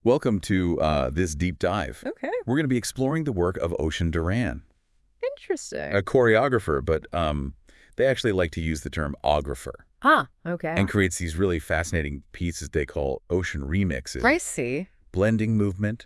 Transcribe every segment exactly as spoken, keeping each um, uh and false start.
Welcome to uh, this deep dive. Okay, We're going to be exploring the work of Ocean Duran, interesting. a choreographer, but um, they actually like to use the term ographer, Huh, okay. and creates these really fascinating pieces they call ocean remixes, I see. blending movement,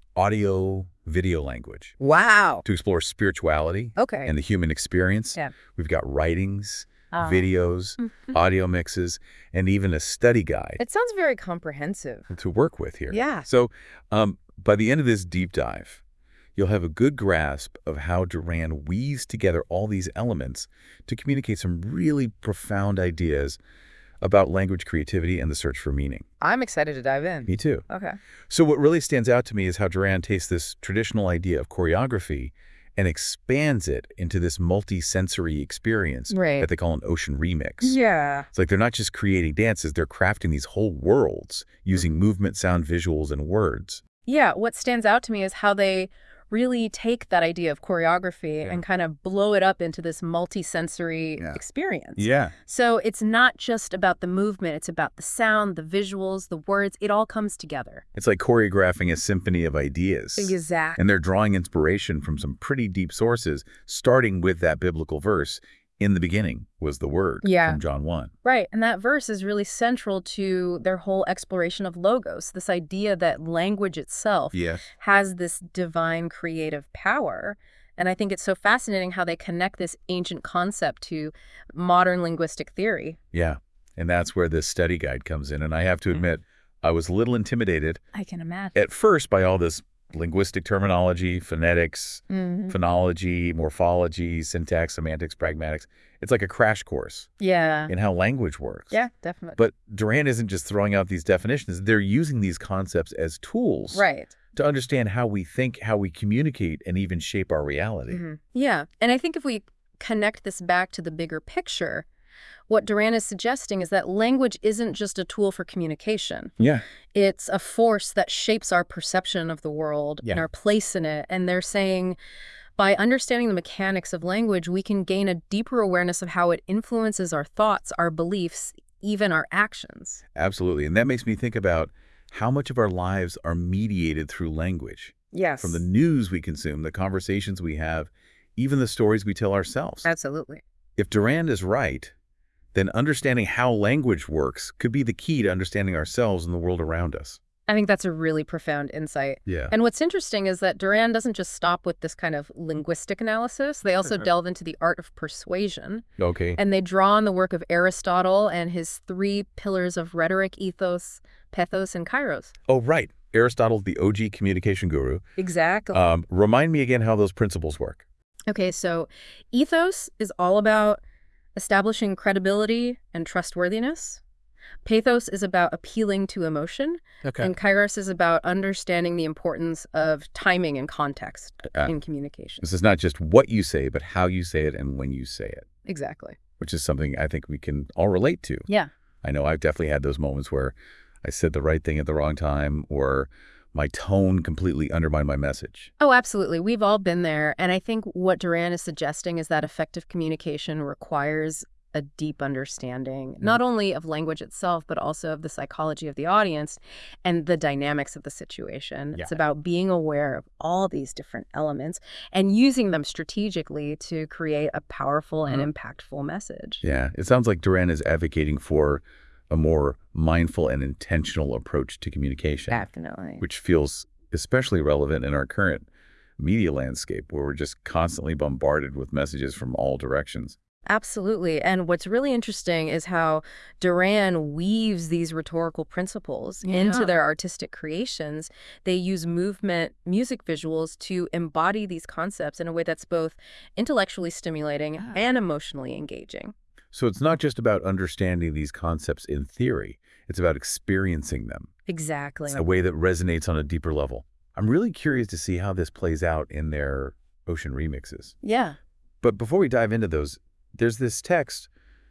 audio, video language Wow. to explore spirituality Okay. and the human experience. Yeah. We've got writings, Uh, videos, mhm. audio mixes, and even a study guide It sounds very comprehensive. to work with here. Yeah. So um, by the end of this deep dive, you'll have a good grasp of how Duran weaves together all these elements to communicate some really profound ideas about language creativity and the search for meaning. I'm excited to dive in. Me too. Okay. So what really stands out to me is how Duran takes this traditional idea of choreography and expands it into this multi-sensory experience Right. that they call an ocean remix. Yeah. It's like they're not just creating dances, they're crafting these whole worlds using movement, sound, visuals, and words. Yeah, what stands out to me is how they really take that idea of choreography Yeah. and kind of blow it up into this multi-sensory Yeah. experience. Yeah. So it's not just about the movement, it's about the sound, the visuals, the words, it all comes together. It's like choreographing a symphony of ideas. Exactly. And they're drawing inspiration from some pretty deep sources, starting with that biblical verse, "In the beginning was the Word," Yeah. from John one. Right, and that verse is really central to their whole exploration of logos, this idea that language itself Yeah. has this divine creative power. And I think it's so fascinating how they connect this ancient concept to modern linguistic theory. Yeah. And that's where this study guide comes in. And I have to admit, I was a little intimidated I can imagine. at first by all this linguistic terminology, phonetics, Mhm. phonology, morphology, syntax, semantics, pragmatics. It's like a crash course Yeah. in how language works. Yeah, definitely. But Duran isn't just throwing out these definitions. They're using these concepts as tools Right. to understand how we think, how we communicate, and even shape our reality. Mhm. Yeah, and I think if we connect this back to the bigger picture, what Duran is suggesting is that language isn't just a tool for communication. Yeah. It's a force that shapes our perception of the world and Yeah. our place in it. And they're saying by understanding the mechanics of language, we can gain a deeper awareness of how it influences our thoughts, our beliefs, even our actions. Absolutely. And that makes me think about how much of our lives are mediated through language. Yes. From the news we consume, the conversations we have, even the stories we tell ourselves. Absolutely. If Duran is right, then understanding how language works could be the key to understanding ourselves and the world around us. I think that's a really profound insight. Yeah. And what's interesting is that Duran doesn't just stop with this kind of linguistic analysis. They also delve into the art of persuasion. Okay. And they draw on the work of Aristotle and his three pillars of rhetoric, ethos, pathos, and kairos. Oh, right. Aristotle, the O G communication guru. Exactly. Um, remind me again how those principles work. Okay, so ethos is all about establishing credibility and trustworthiness. Pathos is about appealing to emotion. Okay. And kairos is about understanding the importance of timing and context Uh, in communication. This is not just what you say, but how you say it and when you say it, Exactly. which is something I think we can all relate to. Yeah. I know I've definitely had those moments where I said the right thing at the wrong time, or my tone completely undermined my message. Oh, absolutely. We've all been there. And I think what Duran is suggesting is that effective communication requires a deep understanding, Mm. not only of language itself, but also of the psychology of the audience and the dynamics of the situation. Yeah. It's about being aware of all these different elements and using them strategically to create a powerful and Uh-huh. impactful message. Yeah, it sounds like Duran is advocating for a more mindful and intentional approach to communication, Definitely. which feels especially relevant in our current media landscape, where we're just constantly bombarded with messages from all directions. Absolutely. And what's really interesting is how Duran weaves these rhetorical principles Yeah. into their artistic creations. They use movement, music visuals to embody these concepts in a way that's both intellectually stimulating Ah. and emotionally engaging. So it's not just about understanding these concepts in theory, it's about experiencing them Exactly. in a way that resonates on a deeper level. I'm really curious to see how this plays out in their ocean remixes. Yeah. But before we dive into those, there's this text,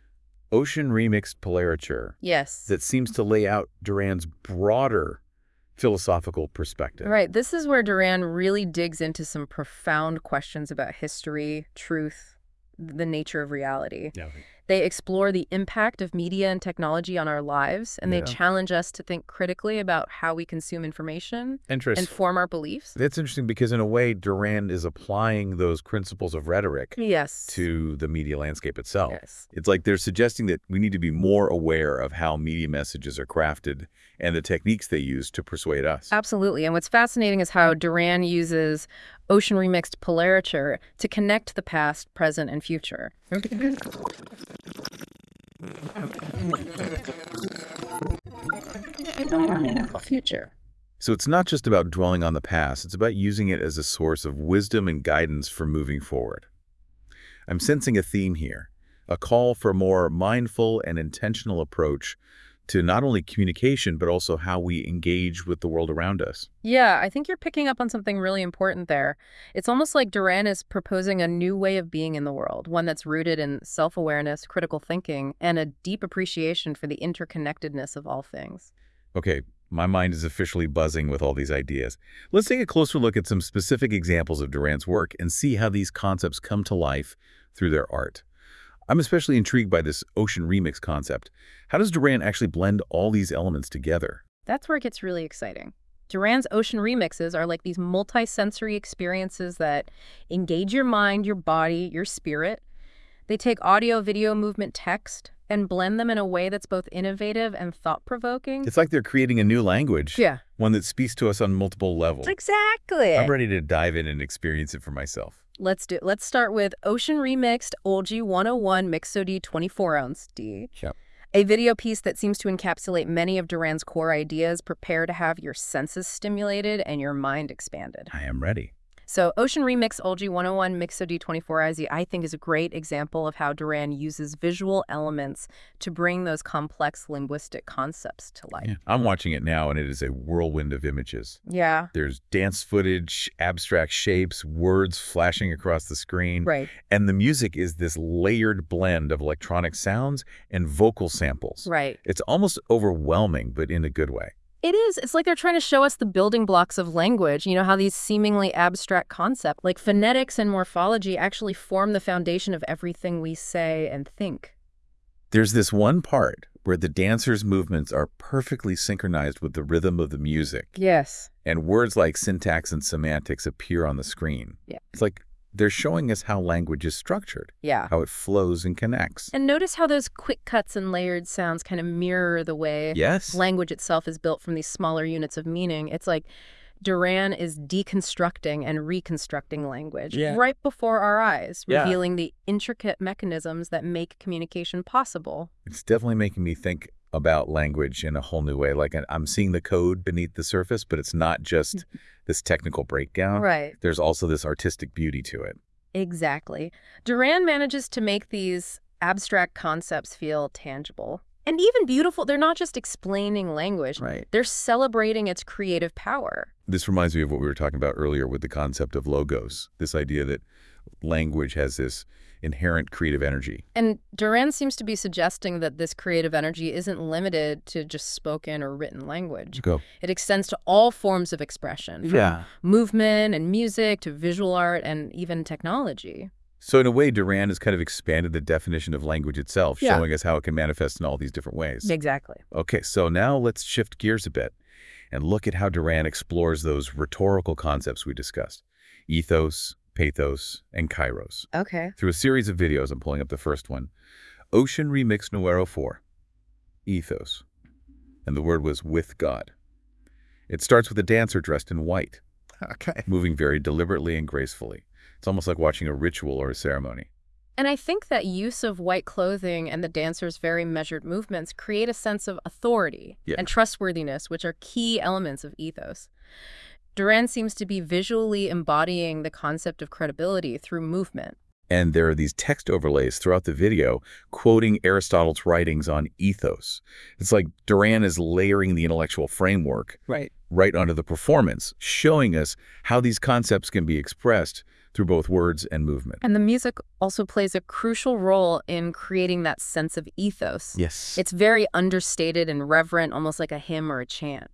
Ocean Remixed Polariture, Yes. that seems to lay out Duran's broader philosophical perspective. Right. This is where Duran really digs into some profound questions about history, truth, the nature of reality. Yeah. They explore the impact of media and technology on our lives, and Yeah. they challenge us to think critically about how we consume information Interesting. and form our beliefs. That's interesting because in a way, Duran is applying those principles of rhetoric Yes. to the media landscape itself. Yes. It's like they're suggesting that we need to be more aware of how media messages are crafted and the techniques they use to persuade us. Absolutely. And what's fascinating is how Duran uses ocean remixed polariture to connect the past, present, and future. Future. So it's not just about dwelling on the past, it's about using it as a source of wisdom and guidance for moving forward. I'm sensing a theme here, a call for a more mindful and intentional approach to not only communication, but also how we engage with the world around us. Yeah, I think you're picking up on something really important there. It's almost like Duran is proposing a new way of being in the world, one that's rooted in self-awareness, critical thinking, and a deep appreciation for the interconnectedness of all things. Okay, my mind is officially buzzing with all these ideas. Let's take a closer look at some specific examples of Duran's work and see how these concepts come to life through their art. I'm especially intrigued by this ocean remix concept. How does Duran actually blend all these elements together? That's where it gets really exciting. Duran's ocean remixes are like these multi-sensory experiences that engage your mind, your body, your spirit. They take audio, video, movement, text, and blend them in a way that's both innovative and thought-provoking. It's like they're creating a new language. Yeah. One that speaks to us on multiple levels. Exactly. I'm ready to dive in and experience it for myself. Let's do. Let's start with Ocean Remixed Olgi one oh one Mixo-D twenty-four ounce D. Yep. A video piece that seems to encapsulate many of Duran's core ideas. Prepare to have your senses stimulated and your mind expanded. I am ready. So Ocean Remix Olgi one oh one Mixo-D twenty-four I Z, I think, is a great example of how Duran uses visual elements to bring those complex linguistic concepts to life. Yeah. I'm watching it now, and it is a whirlwind of images. Yeah. There's dance footage, abstract shapes, words flashing across the screen. Right. And the music is this layered blend of electronic sounds and vocal samples. Right. It's almost overwhelming, but in a good way. It is. It's like they're trying to show us the building blocks of language. You know, how these seemingly abstract concepts, like phonetics and morphology, actually form the foundation of everything we say and think. There's this one part where the dancers' movements are perfectly synchronized with the rhythm of the music. Yes. And words like syntax and semantics appear on the screen. Yeah. It's like they're showing us how language is structured, Yeah. how it flows and connects. And notice how those quick cuts and layered sounds kind of mirror the way Yes. language itself is built from these smaller units of meaning. It's like Duran is deconstructing and reconstructing language Yeah. right before our eyes, Yeah. revealing the intricate mechanisms that make communication possible. It's definitely making me think about language in a whole new way. Like I'm seeing the code beneath the surface, but it's not just this technical breakdown. Right. There's also this artistic beauty to it. Exactly. Duran manages to make these abstract concepts feel tangible and even beautiful. They're not just explaining language. Right. They're celebrating its creative power. This reminds me of what we were talking about earlier with the concept of logos, this idea that language has this inherent creative energy. And Duran seems to be suggesting that this creative energy isn't limited to just spoken or written language. Go. It extends to all forms of expression, from movement and music to visual art and even technology. So in a way, Duran has kind of expanded the definition of language itself, Yeah. showing us how it can manifest in all these different ways. Exactly. Okay, so now let's shift gears a bit and look at how Duran explores those rhetorical concepts we discussed: ethos, pathos, and kairos. Okay. Through a series of videos, I'm pulling up the first one. Ocean Remix Nuero four. Ethos. And the word was with God. It starts with a dancer dressed in white, Okay. moving very deliberately and gracefully. It's almost like watching a ritual or a ceremony. And I think that use of white clothing and the dancer's very measured movements create a sense of authority Yeah. and trustworthiness, which are key elements of ethos. Duran seems to be visually embodying the concept of credibility through movement. And there are these text overlays throughout the video quoting Aristotle's writings on ethos. It's like Duran is layering the intellectual framework Right. right onto the performance, showing us how these concepts can be expressed through both words and movement. And the music also plays a crucial role in creating that sense of ethos. Yes. It's very understated and reverent, almost like a hymn or a chant.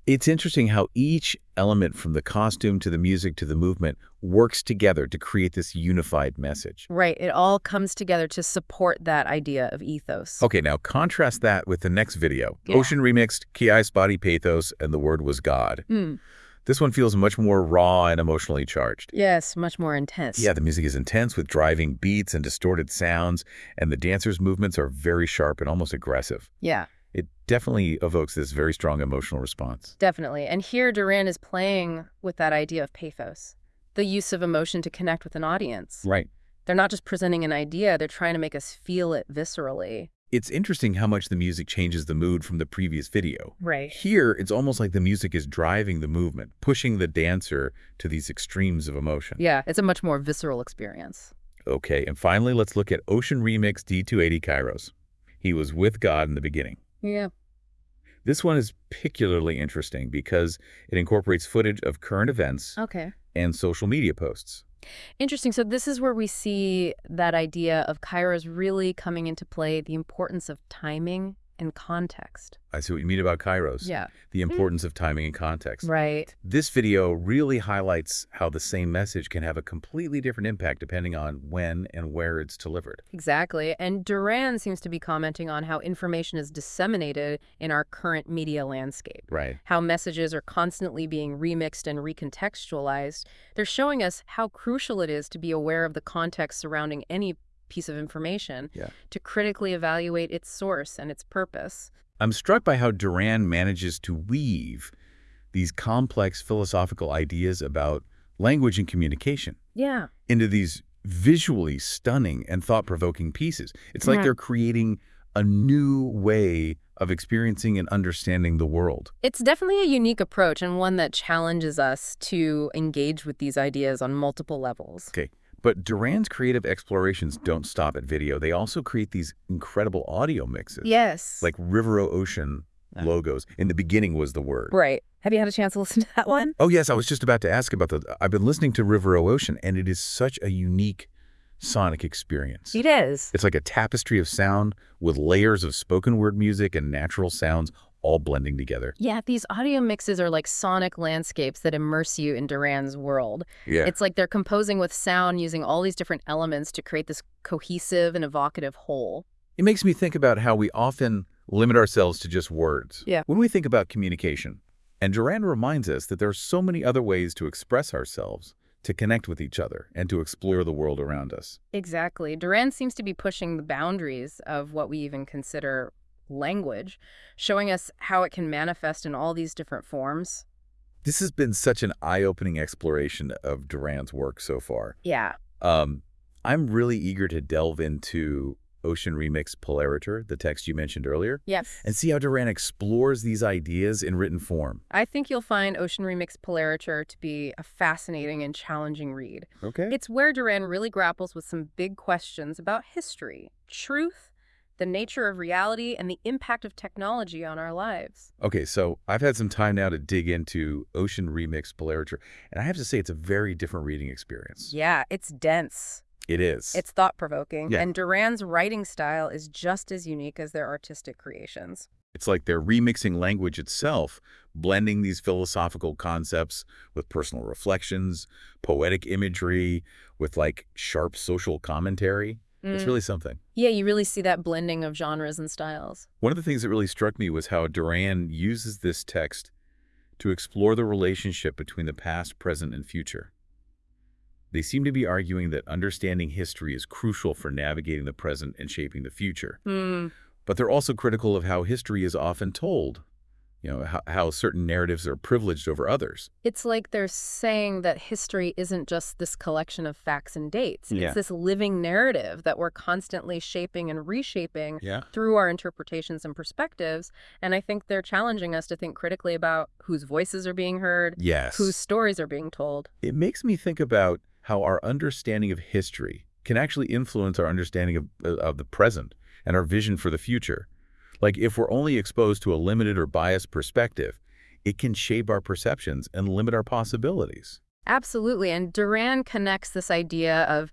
It's interesting how each element, from the costume to the music to the movement, works together to create this unified message. Right. It all comes together to support that idea of ethos. Okay, now contrast that with the next video. Yeah. Ocean remixed, Ki Ice Body Pathos, and the word was God. Mm. This one feels much more raw and emotionally charged. Yes, much more intense. Yeah, the music is intense with driving beats and distorted sounds, and the dancers' movements are very sharp and almost aggressive. Yeah. It definitely evokes this very strong emotional response. Definitely. And here Duran is playing with that idea of pathos, the use of emotion to connect with an audience. Right. They're not just presenting an idea, they're trying to make us feel it viscerally. It's interesting how much the music changes the mood from the previous video. Right. Here, it's almost like the music is driving the movement, pushing the dancer to these extremes of emotion. Yeah, it's a much more visceral experience. Okay, and finally, let's look at Ocean Remix D two eighty Kairos. He was with God in the beginning. Yeah. This one is particularly interesting because it incorporates footage of current events Okay. and social media posts. Interesting. So this is where we see that idea of Kairos really coming into play, the importance of timing and context. I see what you mean about Kairos. Yeah. The importance of timing and context. Right. This video really highlights how the same message can have a completely different impact depending on when and where it's delivered. Exactly. And Duran seems to be commenting on how information is disseminated in our current media landscape. Right. How messages are constantly being remixed and recontextualized. They're showing us how crucial it is to be aware of the context surrounding any piece of information, Yeah. to critically evaluate its source and its purpose. I'm struck by how Duran manages to weave these complex philosophical ideas about language and communication Yeah. into these visually stunning and thought-provoking pieces. It's like Yeah. they're creating a new way of experiencing and understanding the world. It's definitely a unique approach and one that challenges us to engage with these ideas on multiple levels. Okay. But Duran's creative explorations don't stop at video. They also create these incredible audio mixes. Yes. Like River O Ocean Yeah. logos. In the beginning was the word. Right. Have you had a chance to listen to that one? Oh, yes. I was just about to ask about the... I've been listening to River O Ocean, and it is such a unique sonic experience. It is. It's like a tapestry of sound with layers of spoken word music and natural sounds all blending together. Yeah, these audio mixes are like sonic landscapes that immerse you in Duran's world. Yeah. It's like they're composing with sound using all these different elements to create this cohesive and evocative whole. It makes me think about how we often limit ourselves to just words. Yeah. When we think about communication, and Duran reminds us that there are so many other ways to express ourselves, to connect with each other, and to explore the world around us. Exactly. Duran seems to be pushing the boundaries of what we even consider language, showing us how it can manifest in all these different forms. This has been such an eye-opening exploration of Duran's work so far. Yeah. Um, I'm really eager to delve into Ocean Remix Polaritor, the text you mentioned earlier, Yes. and see how Duran explores these ideas in written form. I think you'll find Ocean Remix Polaritor to be a fascinating and challenging read. Okay. It's where Duran really grapples with some big questions about history, truth, the nature of reality, and the impact of technology on our lives. Okay, so I've had some time now to dig into Ocean Remix Polaritor, and I have to say it's a very different reading experience. Yeah, it's dense. It is. It's thought-provoking. Yeah. And Duran's writing style is just as unique as their artistic creations. It's like they're remixing language itself, blending these philosophical concepts with personal reflections, poetic imagery, with like sharp social commentary. It's Mm. really something. Yeah, you really see that blending of genres and styles. One of the things that really struck me was how Duran uses this text to explore the relationship between the past, present, and future. They seem to be arguing that understanding history is crucial for navigating the present and shaping the future. Hmm. But they're also critical of how history is often told, you know, how, how certain narratives are privileged over others. It's like they're saying that history isn't just this collection of facts and dates. Yeah. It's this living narrative that we're constantly shaping and reshaping Yeah. through our interpretations and perspectives. And I think they're challenging us to think critically about whose voices are being heard, Yes. whose stories are being told. It makes me think about how our understanding of history can actually influence our understanding of, of the present and our vision for the future. Like, if we're only exposed to a limited or biased perspective, it can shape our perceptions and limit our possibilities. Absolutely. And Duran connects this idea of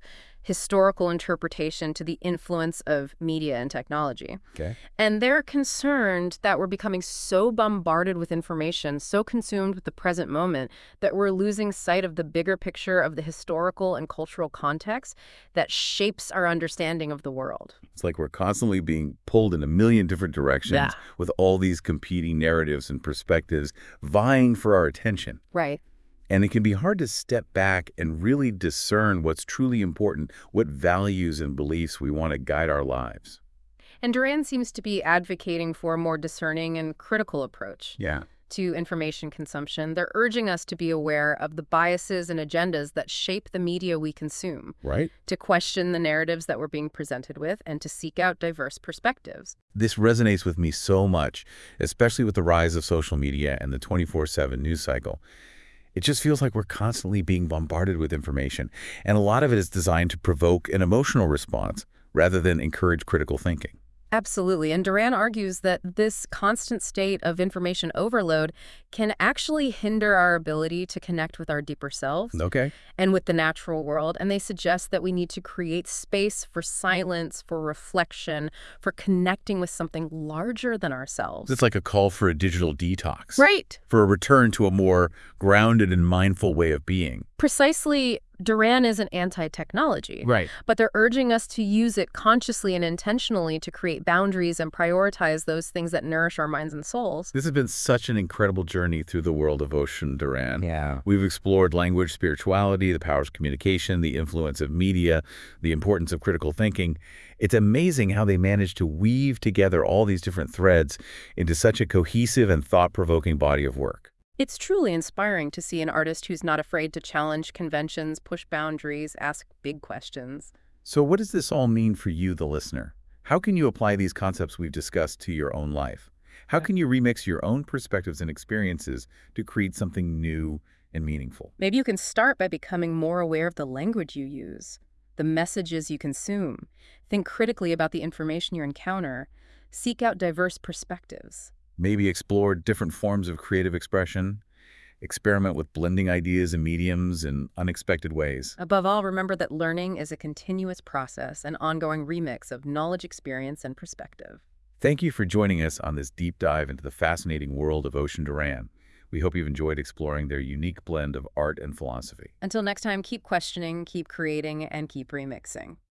historical interpretation to the influence of media and technology. Okay. And they're concerned that we're becoming so bombarded with information, so consumed with the present moment, that we're losing sight of the bigger picture of the historical and cultural context that shapes our understanding of the world. It's like we're constantly being pulled in a million different directions Yeah. with all these competing narratives and perspectives vying for our attention. Right. And it can be hard to step back and really discern what's truly important, what values and beliefs we want to guide our lives. And Duran seems to be advocating for a more discerning and critical approach Yeah. to information consumption. They're urging us to be aware of the biases and agendas that shape the media we consume, Right? to question the narratives that we're being presented with, and to seek out diverse perspectives. This resonates with me so much, especially with the rise of social media and the twenty-four seven news cycle. It just feels like we're constantly being bombarded with information, and a lot of it is designed to provoke an emotional response rather than encourage critical thinking. Absolutely. And Duran argues that this constant state of information overload can actually hinder our ability to connect with our deeper selves Okay. and with the natural world. And they suggest that we need to create space for silence, for reflection, for connecting with something larger than ourselves. It's like a call for a digital detox. Right. For a return to a more grounded and mindful way of being. Precisely. Duran isn't anti-technology, Right. but they're urging us to use it consciously and intentionally to create boundaries and prioritize those things that nourish our minds and souls. This has been such an incredible journey through the world of Ocean Duran. Yeah. We've explored language, spirituality, the powers of communication, the influence of media, the importance of critical thinking. It's amazing how they managed to weave together all these different threads into such a cohesive and thought-provoking body of work. It's truly inspiring to see an artist who's not afraid to challenge conventions, push boundaries, ask big questions. So what does this all mean for you, the listener? How can you apply these concepts we've discussed to your own life? How can you remix your own perspectives and experiences to create something new and meaningful? Maybe you can start by becoming more aware of the language you use, the messages you consume. Think critically about the information you encounter. Seek out diverse perspectives. Maybe explore different forms of creative expression, experiment with blending ideas and mediums in unexpected ways. Above all, remember that learning is a continuous process, an ongoing remix of knowledge, experience, and perspective. Thank you for joining us on this deep dive into the fascinating world of Ocean Duran. We hope you've enjoyed exploring their unique blend of art and philosophy. Until next time, keep questioning, keep creating, and keep remixing.